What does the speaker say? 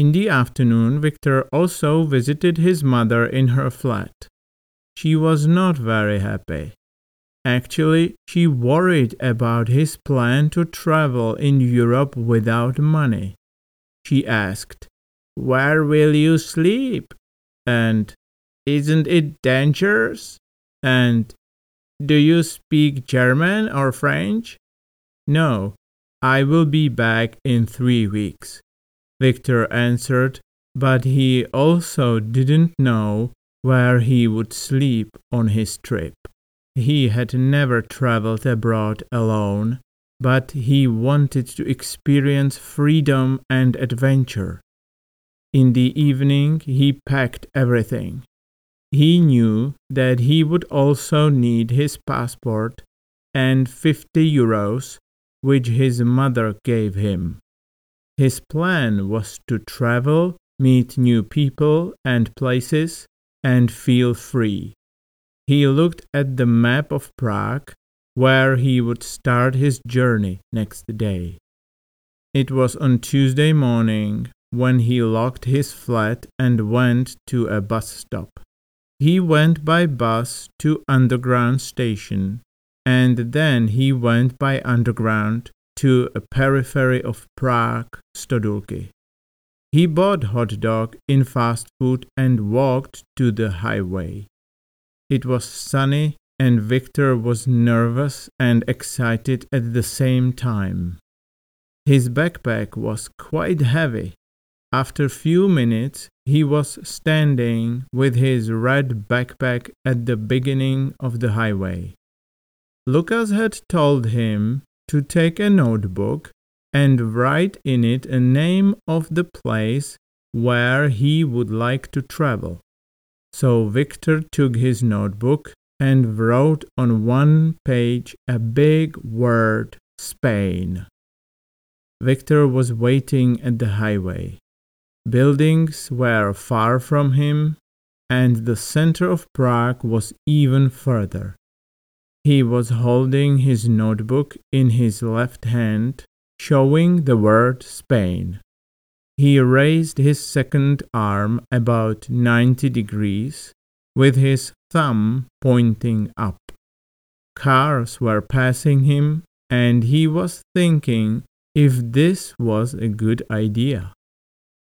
In the afternoon, Victor also visited his mother in her flat. She was not very happy. Actually, she worried about his plan to travel in Europe without money. She asked, "Where will you sleep?" And "Isn't it dangerous?" And "Do you speak German or French?" "No, I will be back in 3 weeks," Victor answered, but he also didn't know where he would sleep on his trip. He had never traveled abroad alone, but he wanted to experience freedom and adventure. In the evening, he packed everything. He knew that he would also need his passport and 50 euros, which his mother gave him. His plan was to travel, meet new people and places, and feel free. He looked at the map of Prague, where he would start his journey next day. It was on Tuesday morning when he locked his flat and went to a bus stop. He went by bus to Underground station, and then he went by underground to a periphery of Prague, Stodulky. He bought hot dog in fast food and walked to the highway. It was sunny, and Victor was nervous and excited at the same time. His backpack was quite heavy. After a few minutes, he was standing with his red backpack at the beginning of the highway. Lucas had told him to take a notebook and write in it a name of the place where he would like to travel. So Victor took his notebook and wrote on one page a big word, Spain. Victor was waiting at the highway. Buildings were far from him, and the center of Prague was even further. He was holding his notebook in his left hand, showing the word Spain. He raised his second arm about 90 degrees, with his thumb pointing up. Cars were passing him, and he was thinking if this was a good idea.